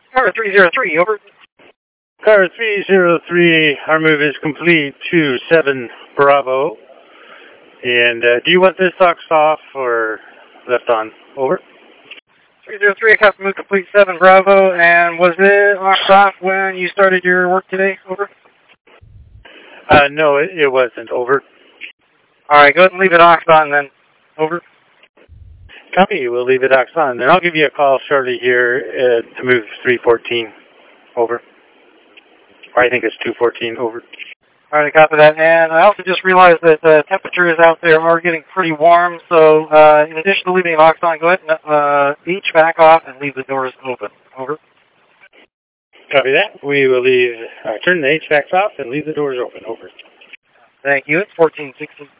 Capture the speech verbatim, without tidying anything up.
Car three zero three, over. Car three zero three, our move is complete to seven Bravo. And uh, do you want this box off or left on? Over. three zero three, I copy move complete seven Bravo. And was it off when you started your work today? Over. Uh, no, it, it wasn't. Over. All right, go ahead and leave it off on then. Over. Copy. We'll leave it ox on. Then I'll give you a call shortly here uh, to move three fourteen. Over. Or I think it's two fourteen. Over. All right, I copy that. And I also just realized that the temperatures out there are getting pretty warm. So uh, in addition to leaving the ox on, go ahead and uh, H V A C off and leave the doors open. Over. Copy that. We will leave. Uh, turn the H V A C off and leave the doors open. Over. Thank you. It's fourteen sixty.